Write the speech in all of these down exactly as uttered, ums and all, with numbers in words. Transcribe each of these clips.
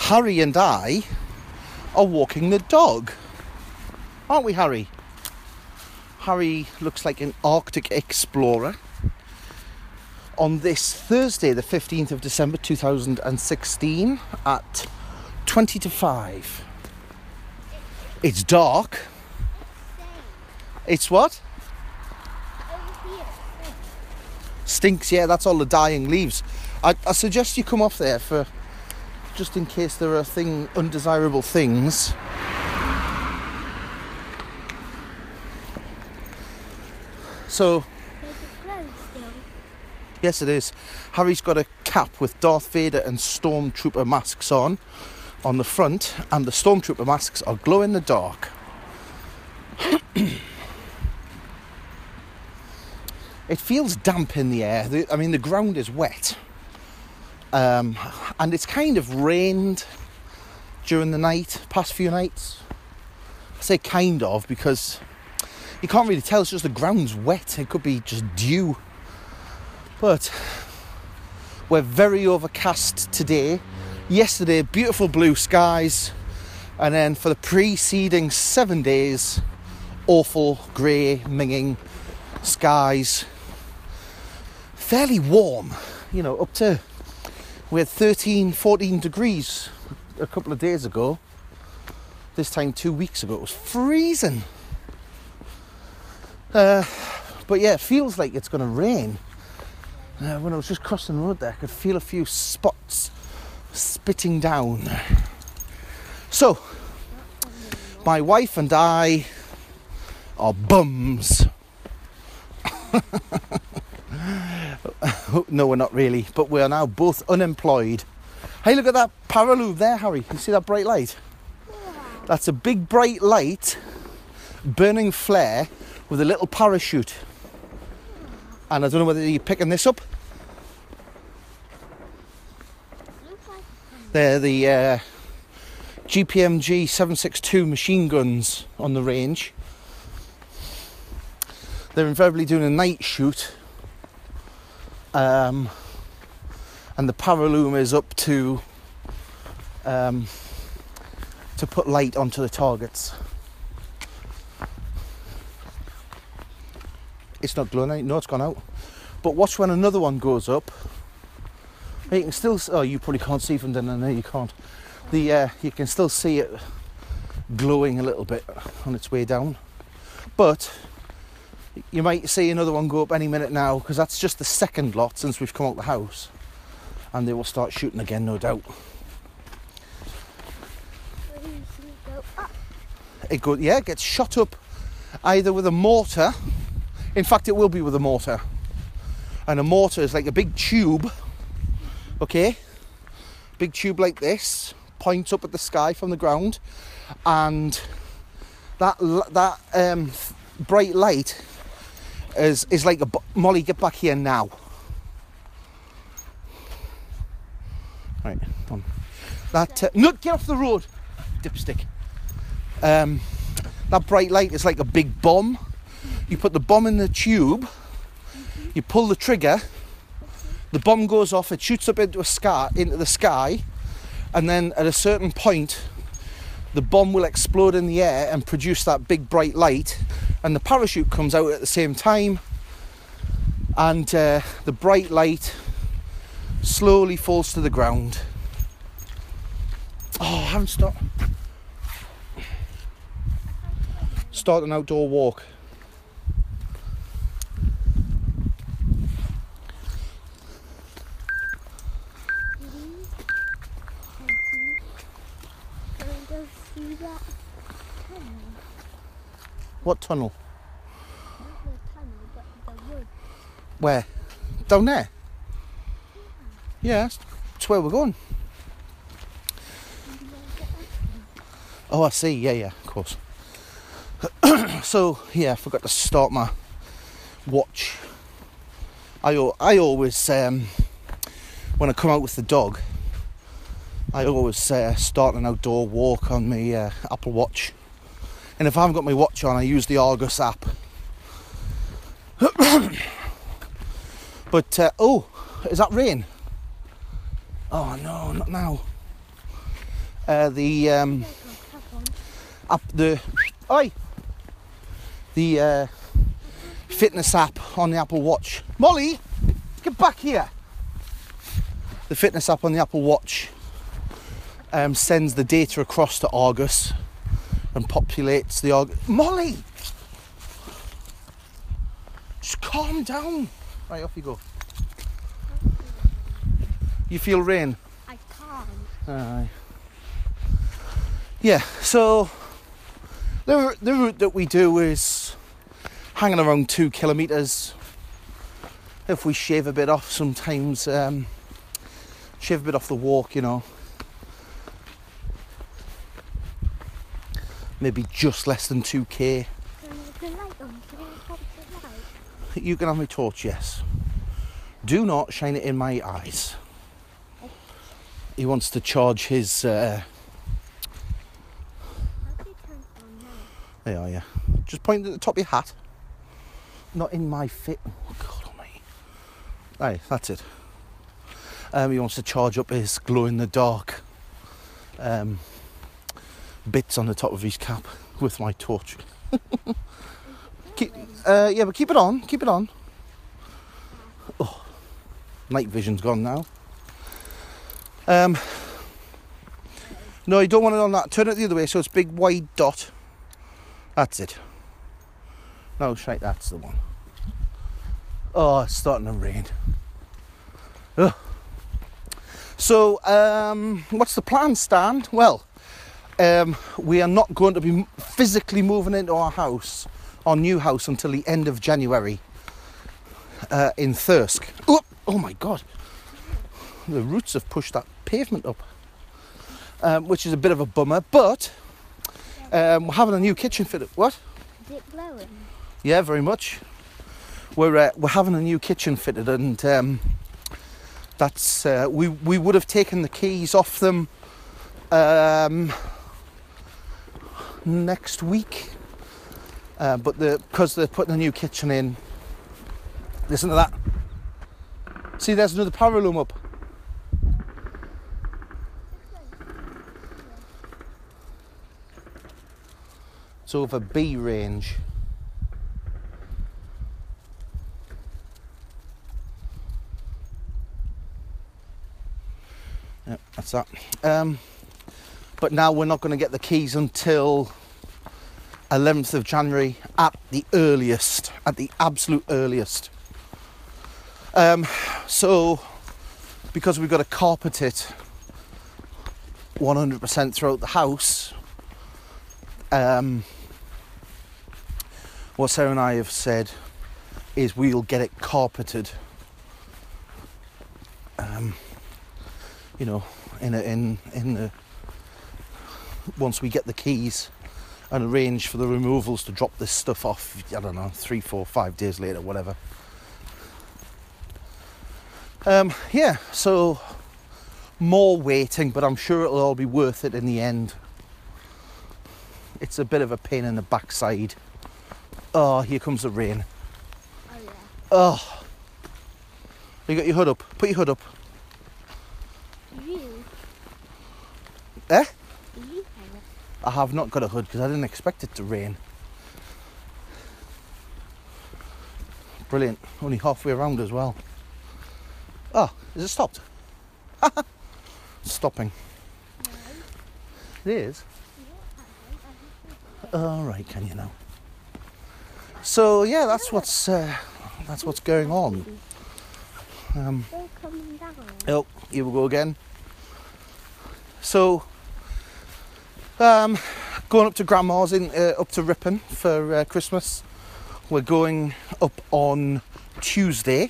Harry and I are walking the dog. Aren't we, Harry? Harry looks like an Arctic explorer. On this Thursday, the fifteenth of December two thousand sixteen at twenty to five. It's dark. It's what? Stinks, yeah, that's all the dying leaves. I, I suggest you come off there for just in case there are thing undesirable things. So, yes it is. Harry's got a cap with Darth Vader and Stormtrooper masks on, on the front, and the Stormtrooper masks are glow in the dark. It feels damp in the air. The, I mean, the ground is wet. Um, and it's kind of rained during the night, past few nights. I say kind of because you can't really tell, it's just the ground's wet. It could be just dew. But we're very overcast today. Yesterday, beautiful blue skies. And then for the preceding seven days, awful grey, minging skies. Fairly warm, you know, up to, we had thirteen, fourteen degrees a couple of days ago. This time two weeks ago, it was freezing. Uh, but yeah, it feels like it's going to rain. Uh, when I was just crossing the road there, I could feel a few spots spitting down. So, my wife and I are bums. No, we're not really, but we are now both unemployed. Hey, look at that Paraloo there, Harry. You see that bright light? That's a big bright light, burning flare with a little parachute. And I don't know whether you're picking this up. They're the uh, G P M G seven sixty-two machine guns on the range. They're invariably doing a night shoot. Um, and the Paraloom is up to um, to put light onto the targets. It's not glowing, no, it's gone out. But watch when another one goes up. You can still, oh, you probably can't see from down there, you can't. The uh, you can still see it glowing a little bit on its way down. But you might see another one go up any minute now, because that's just the second lot since we've come out the house. And they will start shooting again, no doubt. It go, yeah, it gets shot up either with a mortar. In fact, it will be with a mortar. And a mortar is like a big tube, okay? Big tube like this, points up at the sky from the ground. And that that um, bright light is, is like a... Molly, get back here now. Right, on. That... Uh, no, get off the road, dipstick. Um, that bright light is like a big bomb. You put the bomb in the tube, you pull the trigger, the bomb goes off, it shoots up into a sky, into the sky, and then at a certain point, the bomb will explode in the air and produce that big bright light, and the parachute comes out at the same time, and uh, the bright light slowly falls to the ground. Oh, I haven't stopped. Start an outdoor walk. What tunnel? Not the tunnel, but the wood. Where? Down there? Yeah, that's, that's where we're going. Oh, I see. Yeah, yeah, of course. So, yeah, I forgot to start my watch. I, I always, um, when I come out with the dog, I always uh, start an outdoor walk on my uh, Apple Watch. And if I haven't got my watch on, I use the Argus app. But, uh, oh, is that rain? Oh no, not now. uh, the um, Like a cup on. app, the oi, the uh, fitness app on the Apple Watch. Molly, get back here. The fitness app on the Apple Watch um, sends the data across to Argus and populates the Argus. Molly, just calm down. Right, off you go. You feel rain? I can't. Aye. Yeah, so the, the route that we do is hanging around two kilometres. If we shave a bit off sometimes, um, shave a bit off the walk, you know. Maybe just less than two K. Can I have the light on? Can I have the light? You can have my torch, yes. Do not shine it in my eyes. He wants to charge his... Uh, How do you turn it on now? there are you. Just point at the top of your hat. Not in my fit. Oh, God almighty. Aye, that's it. Um, he wants to charge up his glow-in-the-dark um, bits on the top of his cap with my torch. keep, uh, yeah, but keep it on. Keep it on. Oh, night vision's gone now. Um, no, you don't want it on that. Turn it the other way so it's big wide dot. That's it. No, shite, that's the one. Oh, it's starting to rain. Ugh. So, um, what's the plan, Stan? Well, um, we are not going to be physically moving into our house, our new house, until the end of January uh, in Thirsk. Oh, oh my God. The roots have pushed that pavement up, um, which is a bit of a bummer, but um, we're having a new kitchen fitted. What? Is it blowing? Yeah, very much. We're uh, we're having a new kitchen fitted, and um, that's uh, we we would have taken the keys off them um, next week, uh, but the because they're putting a new kitchen in. Listen to that. See, there's another power loom up. It's over B range. Yep, that's that. Um, but now we're not going to get the keys until eleventh of January at the earliest, at the absolute earliest. Um, so, because we've got to carpet it one hundred percent throughout the house, um, what Sarah and I have said is we'll get it carpeted, um, you know, in a, in in the once we get the keys and arrange for the removals to drop this stuff off. I don't know, three, four, five days later, whatever. Um, yeah, so more waiting, but I'm sure it'll all be worth it in the end. It's a bit of a pain in the backside. Oh, here comes the rain. Oh yeah. Oh, you got your hood up. Put your hood up. You? Eh? You have it. I have not got a hood because I didn't expect it to rain. Brilliant. Only halfway around as well. Oh, is it stopped? Stopping. No. It is. You don't have it. All right, can you now? So yeah, that's what's uh, that's what's going on. Um, They're coming down. oh, here we go again. So, um, going up to Grandma's in uh, up to Ripon for uh, Christmas. We're going up on Tuesday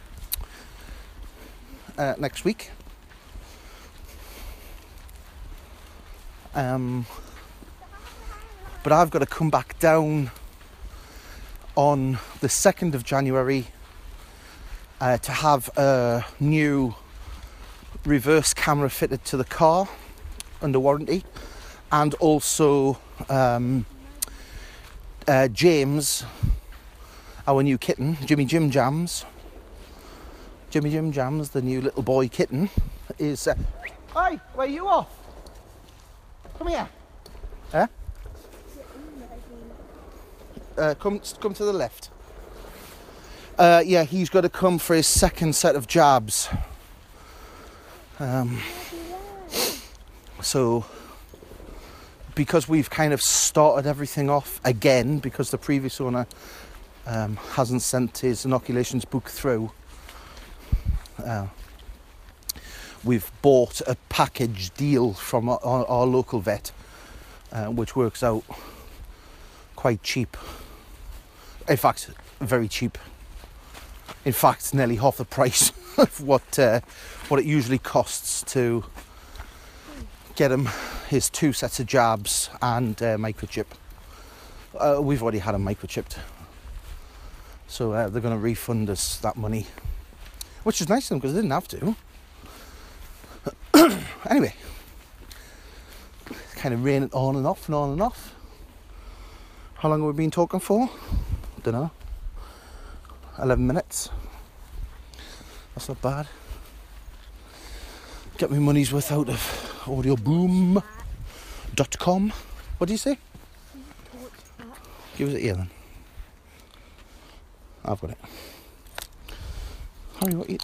uh, next week. Um, but I've got to come back down on the second of January uh, to have a new reverse camera fitted to the car under warranty, and also um, uh, James, our new kitten, Jimmy Jim Jams, Jimmy Jim Jams, the new little boy kitten, is... Uh, Hi, where are you off? Come here. Huh? Uh, come, come to the left. Uh, yeah, he's got to come for his second set of jabs. Um, so, because we've kind of started everything off again, because the previous owner um, hasn't sent his inoculations book through, uh, we've bought a package deal from our, our, our local vet, uh, which works out quite cheap. In fact, very cheap. In fact, nearly half the price of what uh, what it usually costs to get him his two sets of jabs and uh, microchip. Uh, we've already had him microchipped, so uh, they're going to refund us that money, which is nice of them because they didn't have to. Anyway, it's kind of raining on and off and on and off. How long have we been talking for? Don't know. eleven minutes. That's not bad. Get my money's worth out of audio boom dot com. What do you say? Give us it here then. I've got it. Harry, what you...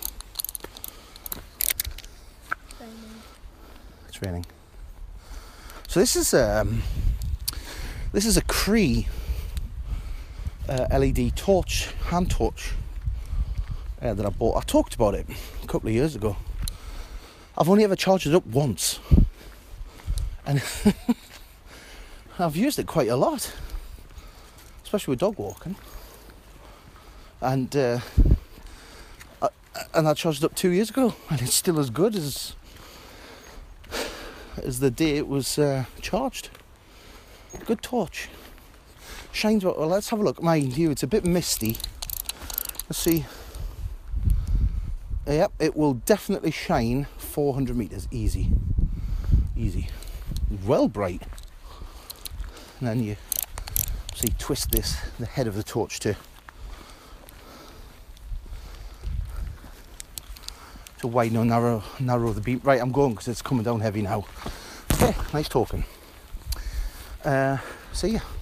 It's raining. So this is um this is a Cree Uh, L E D torch, hand torch uh, that I bought. I talked about it a couple of years ago. I've only ever charged it up once, and I've used it quite a lot, especially with dog walking. And uh, I, and I charged it up two years ago, and it's still as good as as the day it was uh, charged. Good torch. Shines. Well, let's have a look. Mind you, it's a bit misty. Let's see. Yep, it will definitely shine four hundred metres. Easy. Easy. Well bright. And then you see, twist this, the head of the torch to to widen or narrow, narrow the beam. Right, I'm going because it's coming down heavy now. Okay, nice talking. Uh, see ya.